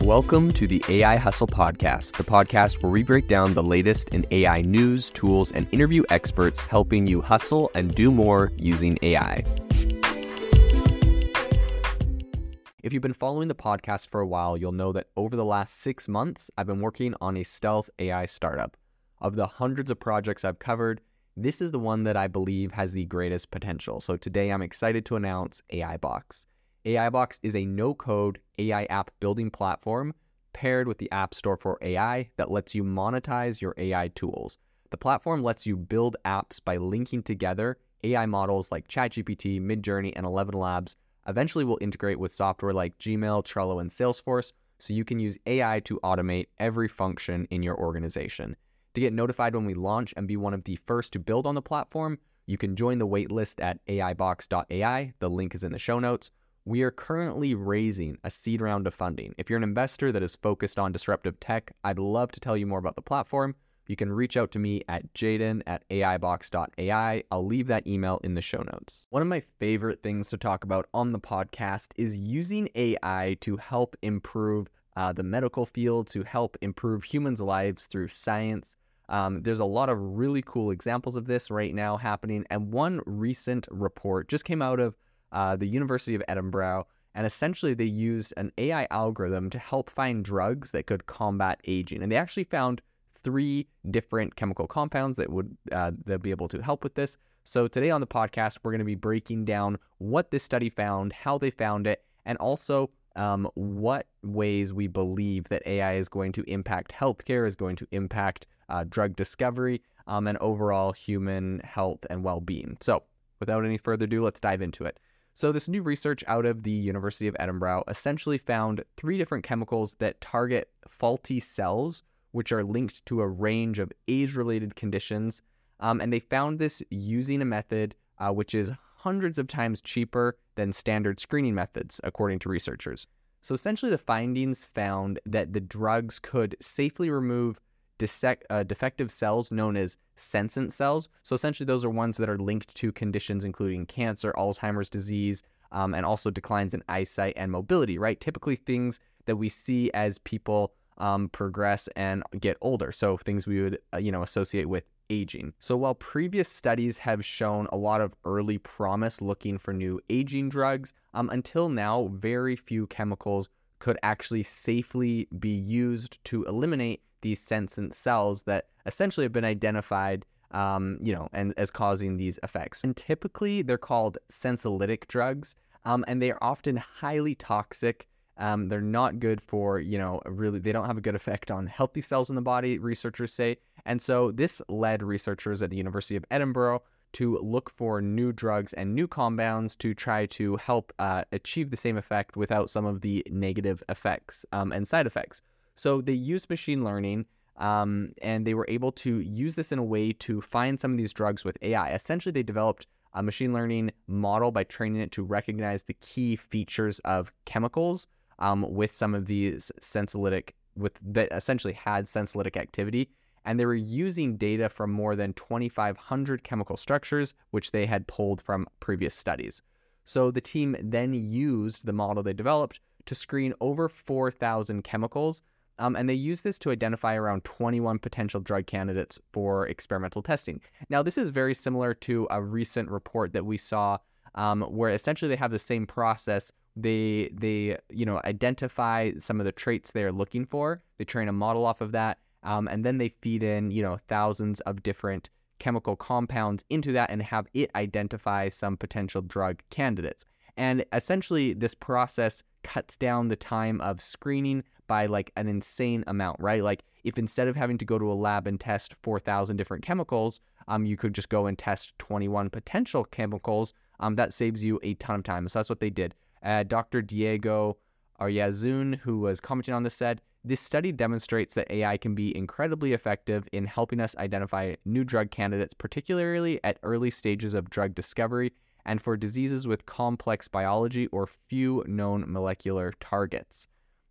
Welcome to the AI Hustle Podcast, the podcast where we break down the latest in AI news, tools, and interview experts helping you hustle and do more using AI. If you've been following the podcast for a while, you'll know that over the last 6 months, I've been working on a stealth AI startup. Of the hundreds of projects I've covered, this is the one that I believe has the greatest potential. So today I'm excited to announce AIBox. AIBox is a no-code AI app building platform paired with the App Store for AI that lets you monetize your AI tools. The platform lets you build apps by linking together AI models like ChatGPT, Midjourney, and ElevenLabs. Eventually will integrate with software like Gmail, Trello, and Salesforce, so you can use AI to automate every function in your organization. To get notified when we launch and be one of the first to build on the platform, you can join the waitlist at aibox.ai. The link is in the show notes. We are currently raising a seed round of funding. If you're an investor that is focused on disruptive tech, I'd love to tell you more about the platform. You can reach out to me at jaden@aibox.ai. I'll leave that email in the show notes. One of my favorite things to talk about on the podcast is using AI to help improve the medical field, to help improve humans' lives through science. There's a lot of really cool examples of this right now happening. And one recent report just came out of the University of Edinburgh, and essentially they used an AI algorithm to help find drugs that could combat aging. And they actually found 3 different chemical compounds that would they'll be able to help with this. So today on the podcast, we're going to be breaking down what this study found, how they found it, and also what ways we believe that AI is going to impact healthcare, is going to impact drug discovery, and overall human health and well-being. So without any further ado, let's dive into it. So this new research out of the University of Edinburgh essentially found 3 different chemicals that target faulty cells, which are linked to a range of age-related conditions. And they found this using a method which is hundreds of times cheaper than standard screening methods, according to researchers. So essentially the findings found that the drugs could safely remove defective cells known as senescent cells. So essentially those are ones that are linked to conditions including cancer, Alzheimer's disease, and also declines in eyesight and mobility, right? Typically things that we see as people progress and get older. So things we would, associate with aging. So while previous studies have shown a lot of early promise looking for new aging drugs, until now, very few chemicals could actually safely be used to eliminate these senescent cells that essentially have been identified, and as causing these effects. And typically they're called senolytic drugs, and they are often highly toxic. They're not good for, really, they don't have a good effect on healthy cells in the body, researchers say. And so this led researchers at the University of Edinburgh to look for new drugs and new compounds to try to help achieve the same effect without some of the negative effects and side effects. So they used machine learning, and they were able to use this in a way to find some of these drugs with AI. Essentially, they developed a machine learning model by training it to recognize the key features of chemicals with some of these that essentially had senolytic activity. And they were using data from more than 2,500 chemical structures, which they had pulled from previous studies. So the team then used the model they developed to screen over 4,000 chemicals, and they used this to identify around 21 potential drug candidates for experimental testing. Now, this is very similar to a recent report that we saw where essentially they have the same process. They identify some of the traits they're looking for. They train a model off of that, and then they feed in, thousands of different chemical compounds into that and have it identify some potential drug candidates. And essentially, this process cuts down the time of screening by like an insane amount, right? Like if instead of having to go to a lab and test 4,000 different chemicals, you could just go and test 21 potential chemicals. That saves you a ton of time. So that's what they did. Dr. Diego Aryazun, who was commenting on this, said, "This study demonstrates that AI can be incredibly effective in helping us identify new drug candidates, particularly at early stages of drug discovery and for diseases with complex biology or few known molecular targets."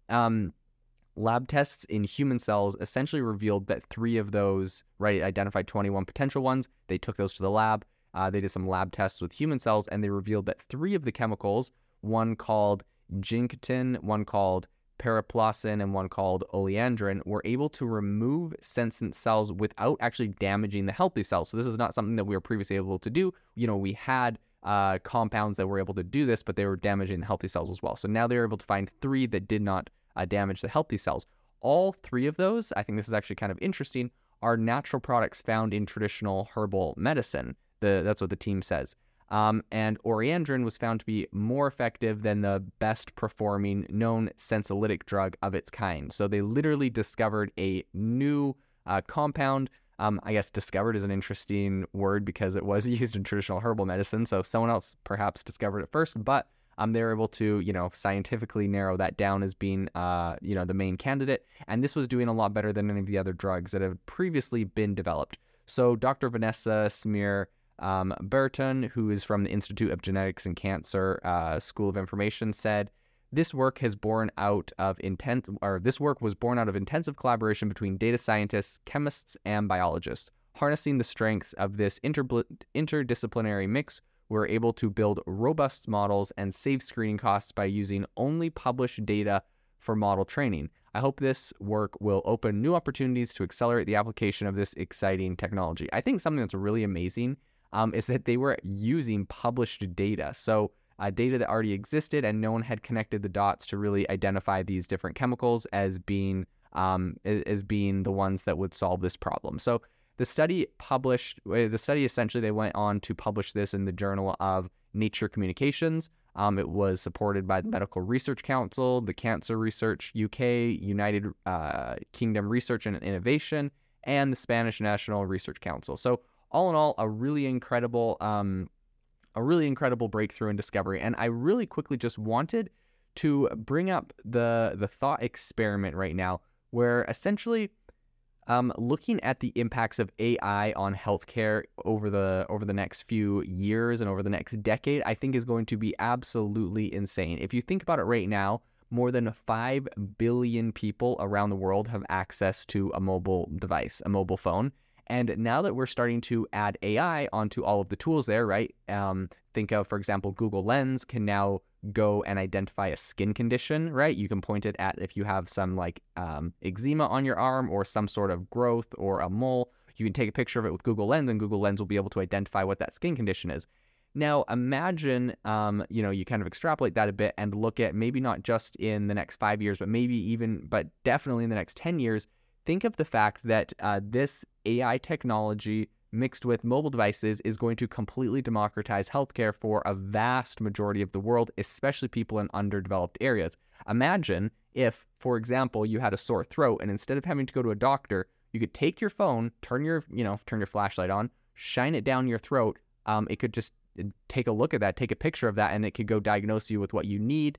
Lab tests in human cells essentially revealed that 3 of those, right, identified 21 potential ones. They took those to the lab. They did some lab tests with human cells, and they revealed that 3 of the chemicals, one called ginketin, one called paraplocin and one called oleandrin were able to remove senescent cells without actually damaging the healthy cells. So this is not something that we were previously able to do. We had compounds that were able to do this, but they were damaging the healthy cells as well. So now they were able to find 3 that did not damage the healthy cells. All 3 of those, I think this is actually kind of interesting, are natural products found in traditional herbal medicine. That's what the team says. And oleandrin was found to be more effective than the best performing known sensolytic drug of its kind. So they literally discovered a new compound. I guess discovered is an interesting word because it was used in traditional herbal medicine. So someone else perhaps discovered it first, but they were able to, scientifically narrow that down as being, the main candidate. And this was doing a lot better than any of the other drugs that have previously been developed. So Dr. Vanessa Smear Burton, who is from the Institute of Genetics and Cancer School of Information, said, this work was born out of intensive collaboration between data scientists, chemists, and biologists. Harnessing the strengths of this interdisciplinary mix, we're able to build robust models and save screening costs by using only published data for model training. I hope this work will open new opportunities to accelerate the application of this exciting technology. I think something that's really amazing is that they were using published data. So data that already existed, and no one had connected the dots to really identify these different chemicals as being the ones that would solve this problem. So the study essentially, they went on to publish this in the Journal of Nature Communications. It was supported by the Medical Research Council, the Cancer Research UK, United Kingdom Research and Innovation, and the Spanish National Research Council. So all in all, a really incredible breakthrough and discovery. And I really quickly just wanted to bring up the thought experiment right now, where essentially looking at the impacts of AI on healthcare over the next few years and over the next decade, I think is going to be absolutely insane. If you think about it right now, more than 5 billion people around the world have access to a mobile device, a mobile phone. And now that we're starting to add AI onto all of the tools there, right? Think of, for example, Google Lens can now go and identify a skin condition, right? You can point it at if you have some eczema on your arm or some sort of growth or a mole. You can take a picture of it with Google Lens, and Google Lens will be able to identify what that skin condition is. Now, imagine, you kind of extrapolate that a bit and look at maybe not just in the next 5 years, but definitely in the next 10 years. Think of the fact that this AI technology mixed with mobile devices is going to completely democratize healthcare for a vast majority of the world, especially people in underdeveloped areas. Imagine if, for example, you had a sore throat, and instead of having to go to a doctor, you could take your phone, turn your flashlight on, shine it down your throat. It could just take a look at that, take a picture of that, and it could go diagnose you with what you need.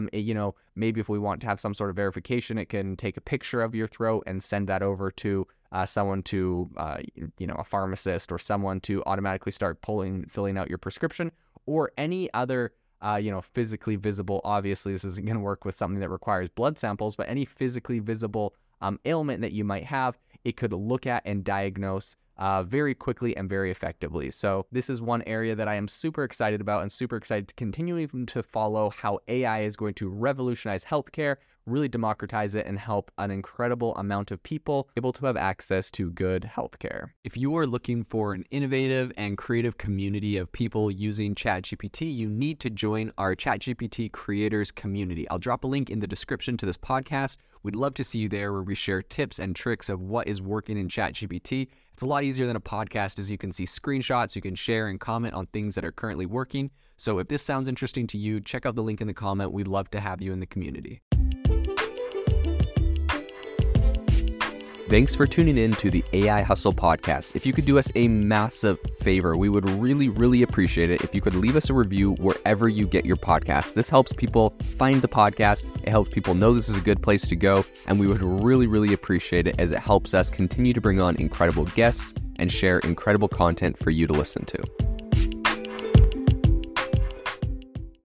Maybe if we want to have some sort of verification, it can take a picture of your throat and send that over to someone to, a pharmacist or someone to automatically start filling out your prescription, or any other, physically visible. Obviously, this isn't going to work with something that requires blood samples, but any physically visible ailment that you might have, it could look at and diagnose very quickly and very effectively. So this is one area that I am super excited about and super excited to continue even to follow how AI is going to revolutionize healthcare, really democratize it, and help an incredible amount of people able to have access to good healthcare. If you are looking for an innovative and creative community of people using ChatGPT, you need to join our ChatGPT creators community. I'll drop a link in the description to this podcast. We'd love to see you there, where we share tips and tricks of what is working in ChatGPT. It's a lot easier than a podcast, as you can see screenshots, you can share and comment on things that are currently working. So if this sounds interesting to you, check out the link in the comment. We'd love to have you in the community. Thanks for tuning in to the AI Hustle podcast. If you could do us a massive favor, we would really, really appreciate it if you could leave us a review wherever you get your podcasts. This helps people find the podcast. It helps people know this is a good place to go. And we would really, really appreciate it, as it helps us continue to bring on incredible guests and share incredible content for you to listen to.